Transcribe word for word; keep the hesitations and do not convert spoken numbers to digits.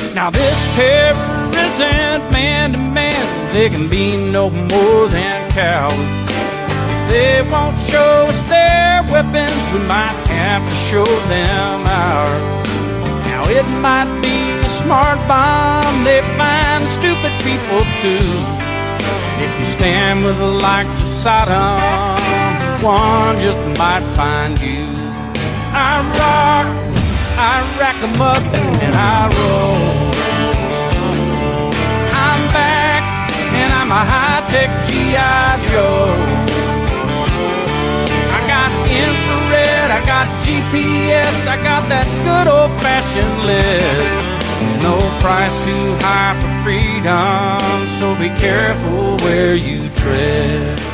Now this terror isn't man to man. They can be no more than cowards. They won't show us their weapons, we might have to show them ours. Now it might be a smart bomb, they find stupid people too. If you stand with the likes of Saddam, one just might find you. I rock, I rack 'em up, and I roll. I'm back, and I'm a high-tech G I Joe. I got infrared, I got G P S, I got that good old-fashioned list. There's no price too high for freedom, so be careful where you tread.